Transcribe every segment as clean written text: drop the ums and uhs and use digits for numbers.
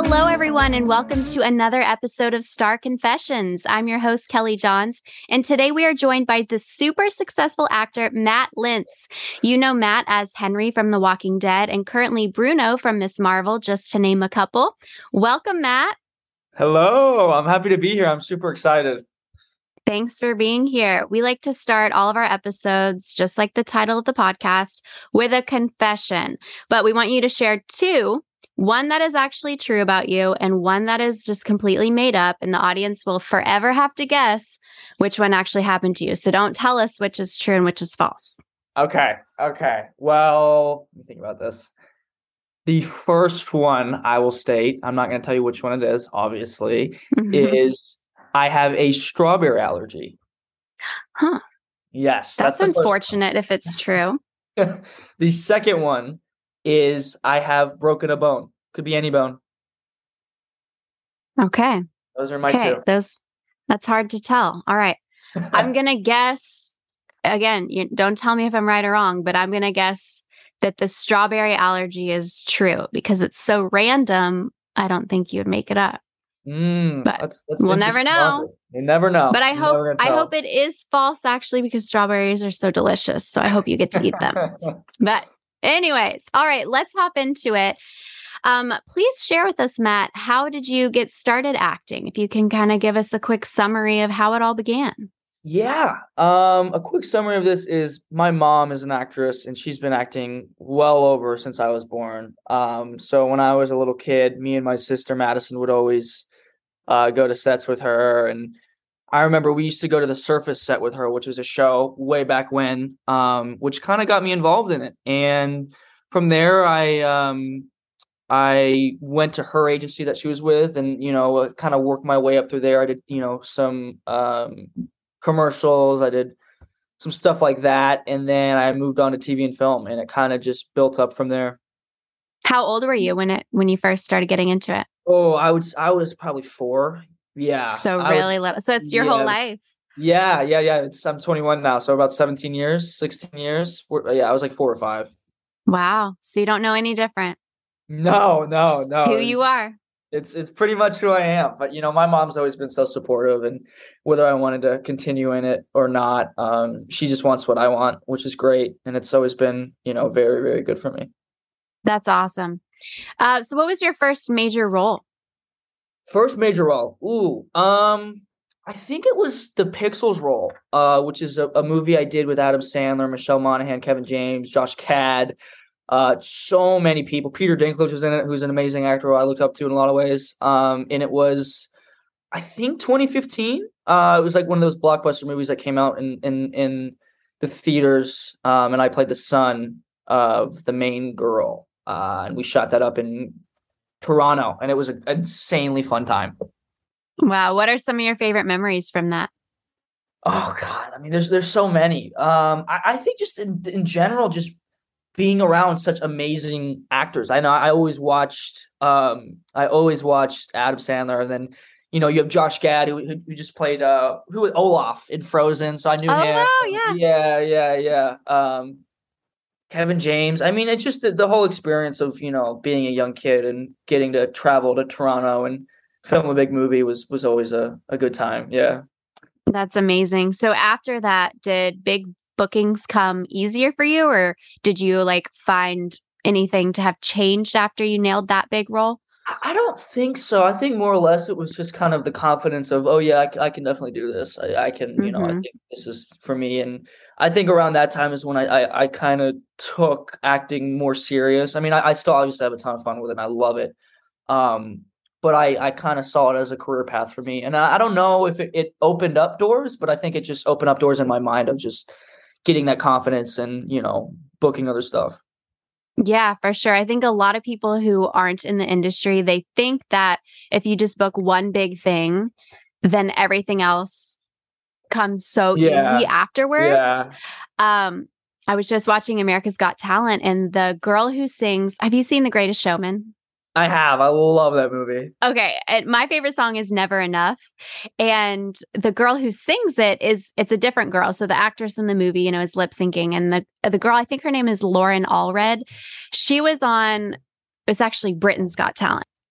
Hello, everyone, and welcome to another episode of Star Confessions. I'm your host, Kelly Johns, and today we are joined by the super successful actor, Matt Lintz. You know Matt as Henry from The Walking Dead and currently Bruno from Miss Marvel, just to name a couple. Welcome, Matt. Hello, I'm happy to be here. I'm super excited. Thanks for being here. We like to start all of our episodes, just like the title of the podcast, with a confession. But we want you to share two. One that is actually true about you and one that is just completely made up, and the audience will forever have to guess which one actually happened to you. So don't tell us which is true and which is false. Okay. Well, let me think about this. The first one I will state, I'm not going to tell you which one it is, obviously, is I have a strawberry allergy. Huh. Yes. That's unfortunate if it's true. The second one is I have broken a bone. Could be any bone. Okay. Those are my two. That's hard to tell. All right. I'm going to guess, again, don't tell me if I'm right or wrong, but I'm going to guess that the strawberry allergy is true because it's so random. I don't think you would make it up. But that's we'll never know. You never know. But I hope it is false, actually, because strawberries are so delicious. So I hope you get to eat them. But anyways, all right, let's hop into it. Please share with us, Matt, how did you get started acting? If you can kind of give us a quick summary of how it all began. Yeah. A quick summary of this is my mom is an actress and she's been acting well over since I was born. So when I was a little kid, me and my sister Madison would always go to sets with her. And I remember we used to go to the Surface set with her, which was a show way back when, which kind of got me involved in it. And from there, I went to her agency that she was with and, kind of worked my way up through there. I did, some commercials. I did some stuff like that. And then I moved on to TV and film and it kind of just built up from there. How old were you when you first started getting into it? Oh, I was probably 4. Yeah. So really little. So it's your whole life. Yeah. I'm 21 now. So about 17 years, 16 years. Yeah. I was like 4 or 5. Wow. So you don't know any different. No. It's who you are. It's pretty much who I am. But, my mom's always been so supportive and whether I wanted to continue in it or not, she just wants what I want, which is great. And it's always been, very, very good for me. That's awesome. So what was your first major role? First major role? Ooh, I think it was the Pixels role, which is a movie I did with Adam Sandler, Michelle Monaghan, Kevin James, Josh Gad, so many people. Peter Dinklage was in it, who's an amazing actor who I looked up to in a lot of ways. And it was, I think, 2015. It was like one of those blockbuster movies that came out in the theaters, and I played the son of the main girl. And we shot that up in Toronto, and it was an insanely fun time. Wow. What are some of your favorite memories from that? Oh God. I mean, there's so many. I think just in general, just being around such amazing actors. I know I always watched Adam Sandler, and then, you have Josh Gad who just played who was Olaf in Frozen. So I knew him. Wow, yeah. Yeah. Kevin James. I mean, it's just the whole experience of, being a young kid and getting to travel to Toronto and film a big movie was always a good time. Yeah. That's amazing. So after that, did big bookings come easier for you, or did you find anything to have changed after you nailed that big role? I don't think so. I think more or less it was just kind of the confidence of, oh yeah, I can definitely do this. I can, I think this is for me. And I think around that time is when I kind of took acting more serious. I mean, I still obviously have a ton of fun with it and I love it. But I kind of saw it as a career path for me. And I don't know if it opened up doors, but I think it just opened up doors in my mind of just getting that confidence and, booking other stuff. Yeah, for sure. I think a lot of people who aren't in the industry, they think that if you just book one big thing, then everything else comes so easy afterwards. Yeah. I was just watching America's Got Talent, and the girl who sings, have you seen The Greatest Showman? I have. I love that movie. Okay. My favorite song is Never Enough. And the girl who sings it's a different girl. So the actress in the movie, is lip syncing. And the girl, I think her name is Lauren Allred. She was on, it's actually Britain's Got Talent.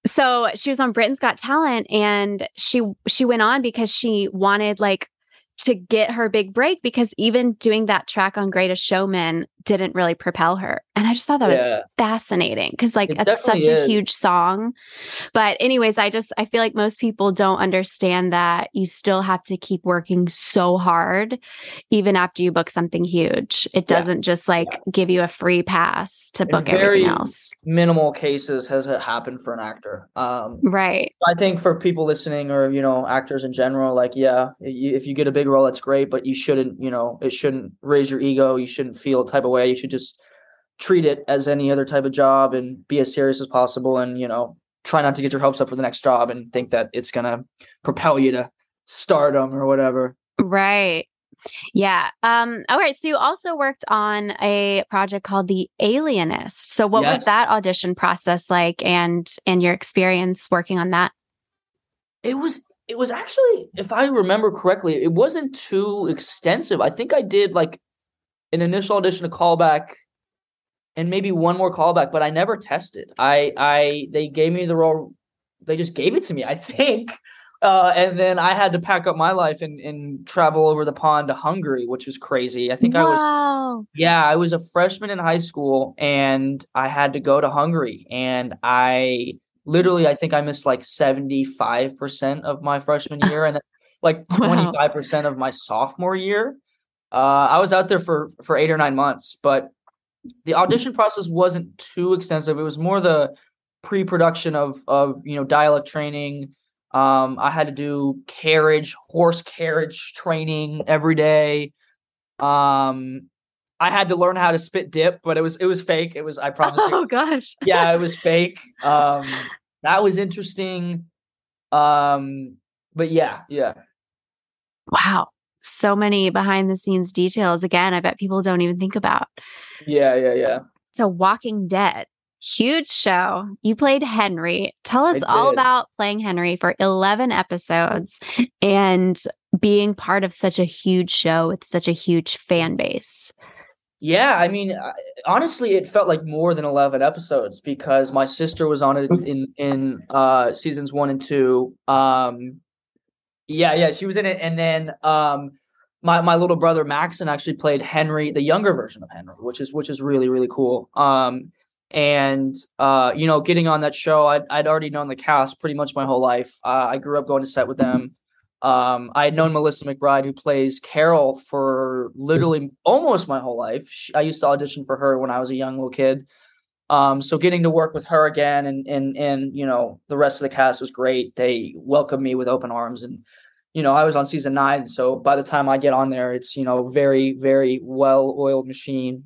So she was on Britain's Got Talent, and she went on because she wanted like to get her big break, because even doing that track on Greatest Showman didn't really propel her. And I just thought that was Yeah, fascinating, because like it it's definitely such a is. huge song. But anyways, I feel like most people don't understand that you still have to keep working so hard even after you book something huge. It Yeah, doesn't just like yeah. give you a free pass to In book everything very else. minimal cases has it happened for an actor. Right. I think for people listening, or actors in general, like, yeah, if you get a big role, that's great, but you shouldn't, it shouldn't raise your ego. You shouldn't feel a type of way. You should just treat it as any other type of job and be as serious as possible, and try not to get your hopes up for the next job and think that it's gonna propel you to stardom or whatever. Right. Yeah. All right. So you also worked on a project called The Alienist. So what was Yes. that audition process like, and your experience working on that? It was actually, if I remember correctly, it wasn't too extensive. I think I did like an initial audition, a callback, and maybe one more callback, but I never tested. They gave me the role. They just gave it to me, I think. And then I had to pack up my life and travel over the pond to Hungary, which was crazy. Wow. Yeah, I was a freshman in high school and I had to go to Hungary. And I think I missed like 75% of my freshman year, and then like Wow. 25% of my sophomore year. I was out there for 8 or 9 months, but the audition process wasn't too extensive. It was more the pre-production of dialect training. I had to do horse carriage training every day. I had to learn how to spit dip, but it was fake. I promise you. Oh gosh. Yeah, it was fake. That was interesting. But yeah, yeah. Wow. So many behind the scenes details. Again, I bet people don't even think about. Yeah, yeah, yeah. So, Walking Dead, huge show. You played Henry. Tell I us all did. about playing Henry for 11 episodes and being part of such a huge show with such a huge fan base. Yeah, I mean, honestly, it felt like more than 11 episodes because my sister was on it in seasons 1 and 2. Yeah, yeah, she was in it, and then my little brother Maxon actually played Henry, the younger version of Henry, which is really really cool. And getting on that show, I'd already known the cast pretty much my whole life. I grew up going to set with them. I had known Melissa McBride, who plays Carol, for literally almost my whole life. I used to audition for her when I was a young little kid. So getting to work with her again, and the rest of the cast was great. They welcomed me with open arms, and I was on season 9, so by the time I get on there, it's very very well oiled machine.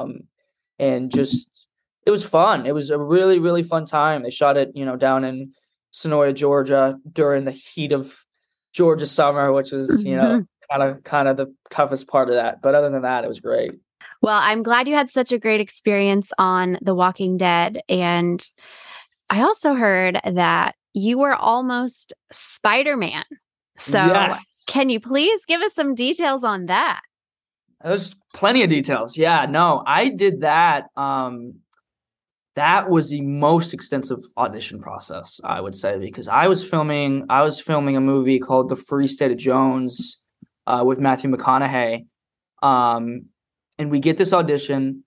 And just it was fun. It was a really really fun time. They shot it down in Sonoya, Georgia, during the heat of Georgia summer, which was Mhm. kind of the toughest part of that. But other than that, it was great. Well, I'm glad you had such a great experience on The Walking Dead. And I also heard that you were almost Spider-Man. So, Yes. can you please give us some details on that? There's plenty of details. Yeah, no, I did that. That was the most extensive audition process, I would say, because I was filming a movie called The Free State of Jones, with Matthew McConaughey. Um, and we get this audition,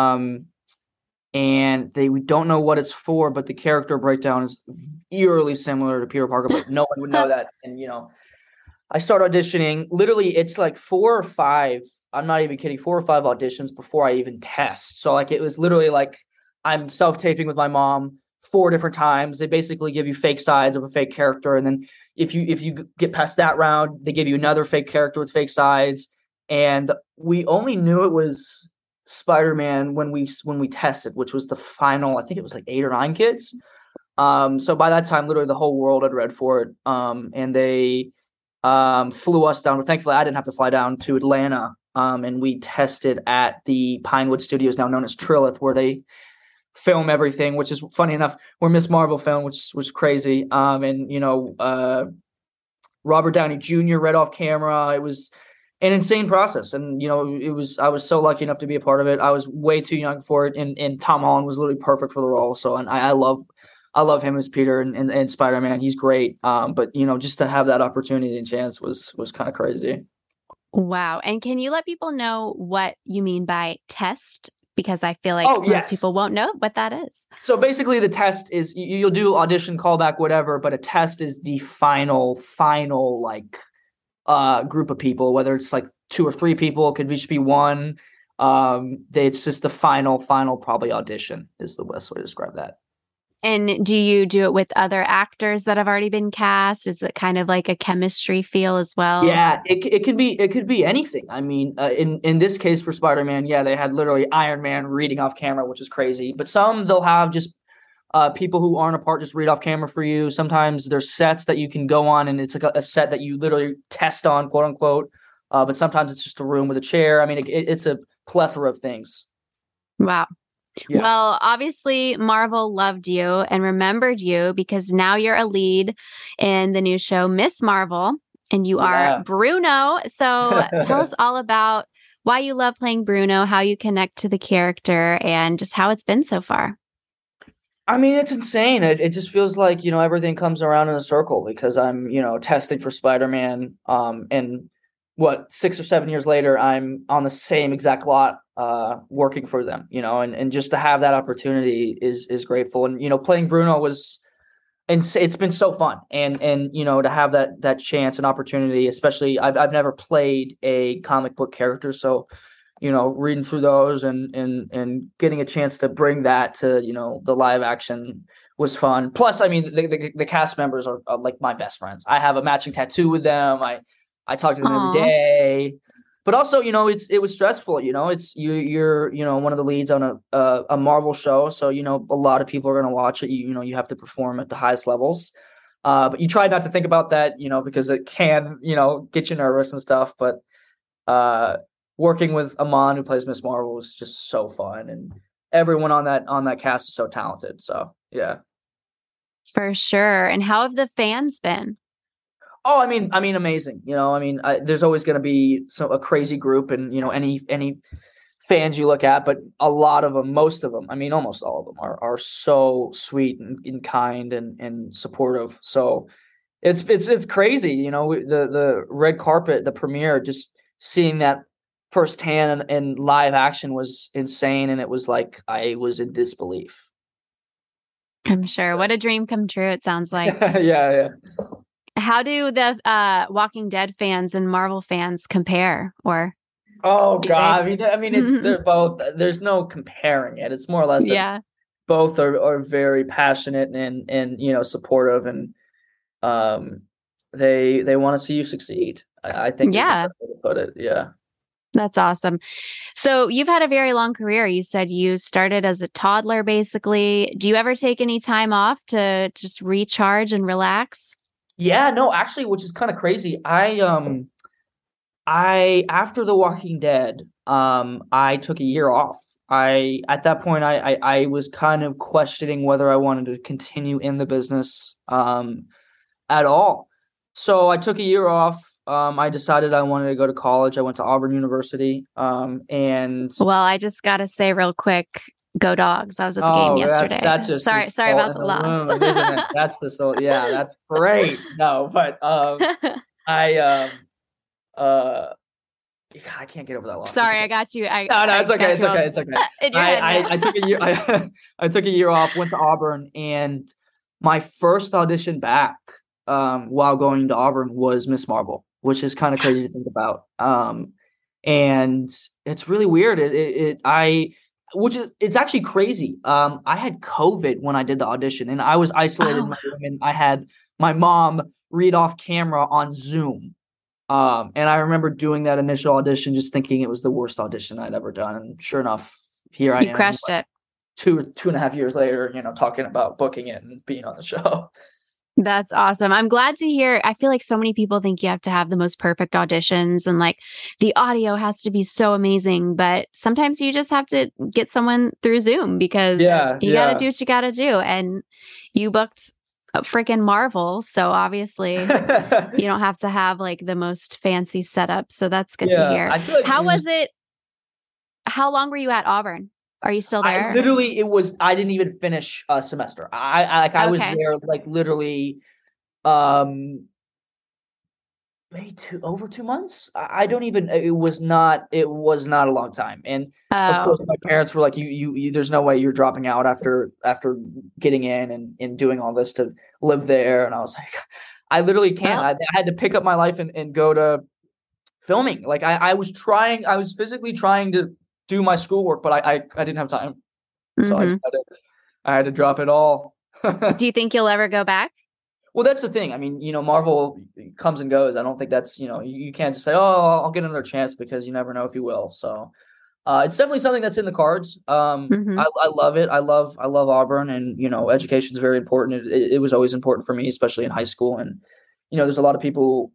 and we don't know what it's for, but the character breakdown is eerily similar to Peter Parker, but no one would know that. And I start auditioning. Literally, it's like 4 or 5. I'm not even kidding. 4 or 5 auditions before I even test. So like it was literally like I'm self-taping with my mom 4 different times. They basically give you fake sides of a fake character, and then if you get past that round, they give you another fake character with fake sides. And we only knew it was Spider-Man when we tested, which was the final. I think it was like 8 or 9 kids. So by that time, literally the whole world had read for it. And they flew us down. But thankfully, I didn't have to fly down to Atlanta. And we tested at the Pinewood Studios, now known as Trilith, where they film everything, which is funny enough, where Miss Marvel filmed, which was crazy. And Robert Downey Jr. read off camera. It was an insane process, and I was so lucky enough to be a part of it. I was way too young for it, and Tom Holland was literally perfect for the role. So, and I I love him as Peter and Spider-Man. He's great. But just to have that opportunity and chance was kind of crazy. Wow. And can you let people know what you mean by test? Because I feel like Oh, most yes. people won't know what that is. So basically, the test is you'll do audition, callback, whatever, but a test is the final like group of people, whether it's like two or three people, it could just be one. It's just the final probably audition is the best way to describe that. And do you do it with other actors that have already been cast? Is it kind of like a chemistry feel as well? Yeah, it could be anything. I mean, in this case for Spider-Man, yeah, they had literally Iron Man reading off camera, which is crazy. But some they'll have just people who aren't a part just read off camera for you. Sometimes there's sets that you can go on, and it's like a set that you literally test on, quote unquote. But sometimes it's just a room with a chair. I mean, it's a plethora of things. Wow. Yeah. Well, obviously, Marvel loved you and remembered you because now you're a lead in the new show, Miss Marvel, and you are Yeah. Bruno. So tell us all about why you love playing Bruno, how you connect to the character, and just how it's been so far. I mean, it's insane. It just feels like, everything comes around in a circle because I'm, testing for Spider-Man. And what, 6 or 7 years later, I'm on the same exact lot, working for them, and just to have that opportunity is grateful. And, playing Bruno and it's been so fun. And, to have that chance and opportunity, especially I've never played a comic book character. So, reading through those and getting a chance to bring that to, the live action was fun. Plus, I mean, the cast members are like my best friends. I have a matching tattoo with them. I talk to them every Aw. day. But also, it was stressful. It's you're one of the leads on a Marvel show, so a lot of people are going to watch it. You have to perform at the highest levels. But you try not to think about that, because it can, get you nervous and stuff. But working with Amon, who plays Miss Marvel, was just so fun, and everyone on that cast is so talented. So yeah. For sure. And how have the fans been? Oh, I mean, amazing. There's always going to be a crazy group, and any fans you look at, but a lot of them, most of them, I mean, almost all of them are so sweet and kind and supportive. So it's crazy. The red carpet, the premiere, just seeing that firsthand and live action was insane, and it was like I was in disbelief. I'm sure. What a dream come true, it sounds like. Yeah, yeah. How do the Walking Dead fans and Marvel fans compare? Or Oh do they God, just it's they're both. There's no comparing it. It's more or less that Yeah. both are very passionate and supportive, and um they want to see you succeed. I think is the Yeah. best way to put it. Yeah. That's awesome. So you've had a very long career. You said you started as a toddler, basically. Do you ever take any time off to just recharge and relax? Yeah, no, actually, which is kind of crazy. I after The Walking Dead, I took a year off. I At that point I was kind of questioning whether I wanted to continue in the business at all. So I took a year off. I decided I wanted to go to college. I went to Auburn University. And Well, I just got to say real quick, go Dogs. I was at the game oh, yesterday. that just Sorry, is sorry salt about in the the loss. wound, isn't it? That's just so yeah, that's great. No, but I uh I can't get over that loss. It's Sorry, okay. I got you. No, I it's okay. got It's you all okay. It's okay. in your head now. I took a year. I took a year off. Went to Auburn, and my first audition back, while going to Auburn, was Miss Marvel, which is kind of crazy to think about. And it's really weird. It's actually crazy. I had COVID when I did the audition, and I was isolated in Oh, my room, and I had my mom read off camera on Zoom. And I remember doing that initial audition, just thinking it was the worst audition I'd ever done. And sure enough, here I you am, crushed it. two and a half years later, talking about booking it and being on the show. That's awesome. I'm glad to hear. I feel like so many people think you have to have the most perfect auditions and like the audio has to be so amazing, but sometimes you just have to get someone through Zoom because Yeah, you got to yeah. do what you got to do. And you booked a freaking Marvel. So obviously you don't have to have like the most fancy setup. So that's good to Yeah, hear. I feel like How was it? How long were you at Auburn? Are you still I there? literally, I didn't even finish a semester. I was Okay. there like literally, um, maybe over 2 months. I don't even, it was not a long time. And of Oh, course my parents were like, you there's no way you're dropping out after getting in and doing all this to live there. And I was like, I literally can't. well, I had to pick up my life and go to filming. Like I was physically trying to do my schoolwork, but I didn't have time. So hmm. I had to drop it all. Do you think you'll ever go back? Well, that's the thing. I mean, Marvel comes and goes. I don't think that's, you can't just say, oh, I'll get another chance, because you never know if you will. So, it's definitely something that's in the cards. Hmm. I love it. I love Auburn, and, education is very important. It was always important for me, especially in high school. And, there's a lot of people,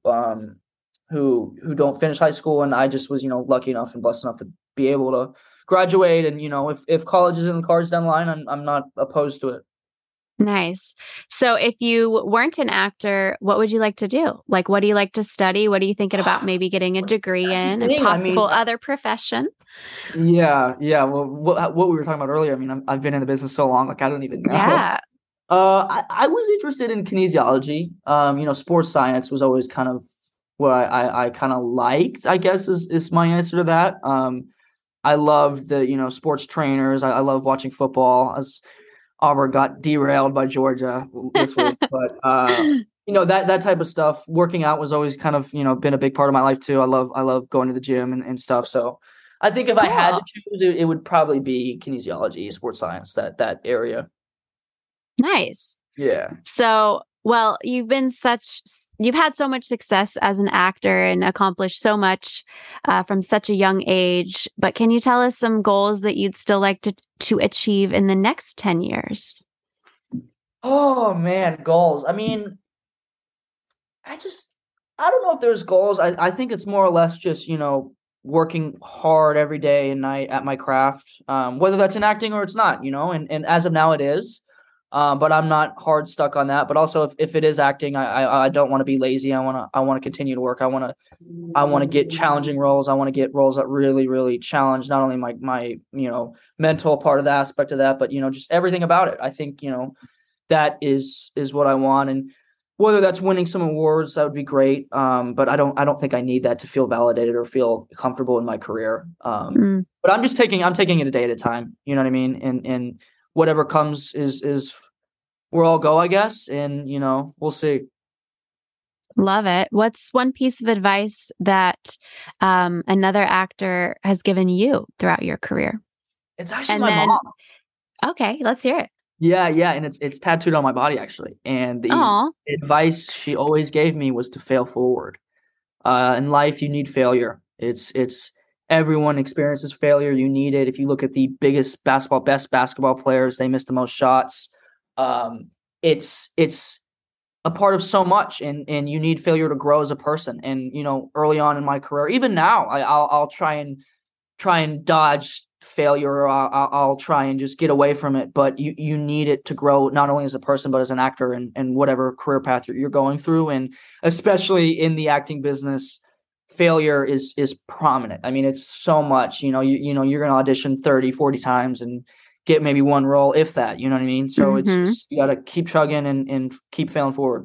who don't finish high school. And I just was, lucky enough and blessed enough to be able to graduate. And, if college is in the cards down the line, I'm not opposed to it. Nice. So if you weren't an actor, what would you like to do? Like, what do you like to study? What are you thinking about maybe getting a degree That's the in, a thing. I mean, possible other profession? yeah, yeah. Well, what we were talking about earlier. I mean, I've been in the business so long, like I don't even know. Yeah. I was interested in kinesiology. Sports science was always kind of what I kind of liked, I guess is my answer to that. I love the, sports trainers. I love watching football. As Auburn got derailed by Georgia this week, but that type of stuff. Working out was always kind of, been a big part of my life too. I love going to the gym and stuff. So I think if I had to Cool. choose, it would probably be kinesiology, sports science, that area. Nice. Yeah. So, well, you've had so much success as an actor and accomplished so much from such a young age. But can you tell us some goals that you'd still like to achieve in the next 10 years? Oh man, goals. I mean, I just I don't know if there's goals. I think it's more or less just, working hard every day and night at my craft. Whether that's in acting or it's not, and as of now it is. But I'm not hard stuck on that. But also if it is acting, I don't want to be lazy. I wanna continue to work. I wanna get challenging roles. I want to get roles that really, really challenge not only my mental part of the aspect of that, but just everything about it. I think, that is what I want. And whether that's winning some awards, that would be great. But I don't think I need that to feel validated or feel comfortable in my career. Mm, But I'm taking it a day at a time. You know what I mean? And whatever comes is where I'll go, I guess. And we'll see. love it. What's one piece of advice that another actor has given you throughout your career? It's actually And my then, mom. okay, let's hear it. Yeah, yeah, and it's tattooed on my body actually. And the Oh, advice she always gave me was to fail forward. In life, you need failure. It's everyone experiences failure. You need it. If you look at the best basketball players, they miss the most shots. Um, it's a part of so much, and you need failure to grow as a person. And early on in my career, even now, I'll try and dodge failure, or I'll try and just get away from it. But you need it to grow, not only as a person but as an actor, and whatever career path you're going through. And especially in the acting business, failure is prominent. I mean, it's so much. You're going to audition 30-40 times and get maybe one role, if that. You know what I mean? So it's mm-hmm. just, you got to keep chugging and keep failing forward.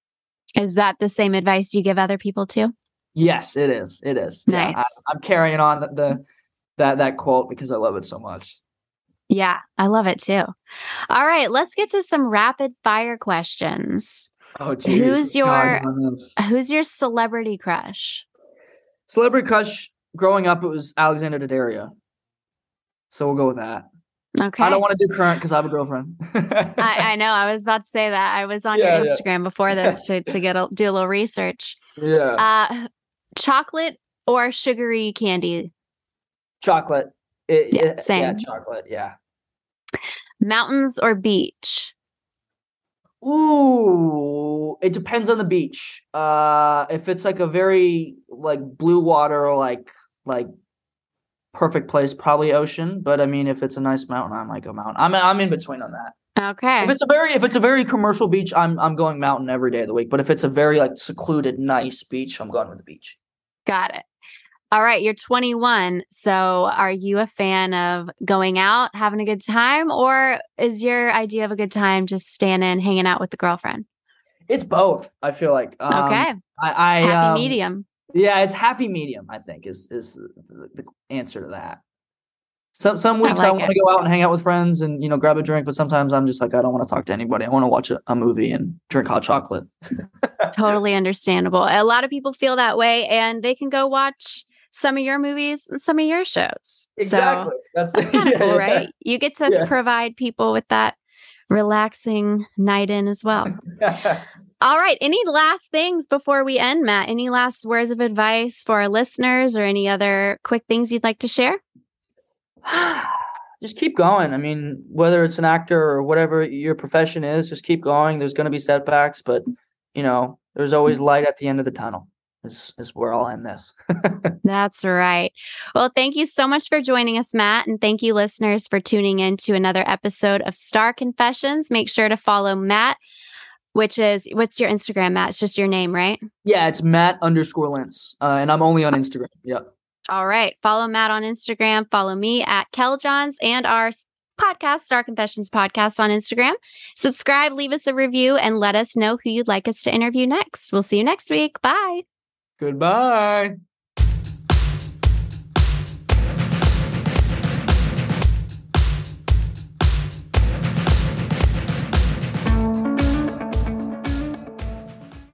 Is that the same advice you give other people too? Yes, it is. It is. Yeah, Nice. I'm carrying on that quote because I love it so much. Yeah, I love it too. All right, let's get to some rapid fire questions. Oh, geez. Who's Let's see how I do your on this. who's your celebrity crush? Celebrity crush growing up, it was Alexander Daddario. So we'll go with that. I don't Okay. want to do current because I have a girlfriend. I know. I was about to say that. I was on your Yeah, Instagram before this to do a little research. yeah. Uh, chocolate or sugary candy? Chocolate. Yeah, Yeah, same. chocolate. Yeah. Mountains or beach? Ooh, it depends on the beach. If it's like a very like blue water, like perfect place, probably ocean. But I mean, if it's a nice mountain, I might go mountain. I'm in between on that. If Okay, it's a very commercial beach, I'm going mountain every day of the week. But if it's a very like secluded, nice beach, I'm going with the beach. got it. All right, you're 21. So are you a fan of going out, having a good time, or is your idea of a good time just staying in, hanging out with the girlfriend? It's both. I feel like Okay. I Happy medium. yeah, it's happy medium. I think is the answer to that. Some I weeks I like want it. to go out and hang out with friends and grab a drink, but sometimes I'm just like I don't want to talk to anybody. I want to watch a movie and drink hot chocolate. Totally understandable. A lot of people feel that way, and they can go watch some of your movies and some of your shows. So Exactly. That's that's kind of cool, right? You get to yeah. provide people with that relaxing night in as well. All right. Any last things before we end, Matt? Any last words of advice for our listeners or any other quick things you'd like to share? Just keep going. I mean, whether it's an actor or whatever your profession is, just keep going. There's going to be setbacks, but there's always light at the end of the tunnel. Is where I'll end this. That's right. Well, thank you so much for joining us, Matt. And thank you, listeners, for tuning in to another episode of Star Confessions. Make sure to follow Matt, what's your Instagram, Matt? It's just your name, right? Yeah, it's Matt_Lentz. And I'm only on Instagram. Yep. All right. Follow Matt on Instagram. Follow me at KelJohns and our podcast, Star Confessions Podcast on Instagram. Subscribe, leave us a review, and let us know who you'd like us to interview next. We'll see you next week. Bye. Goodbye.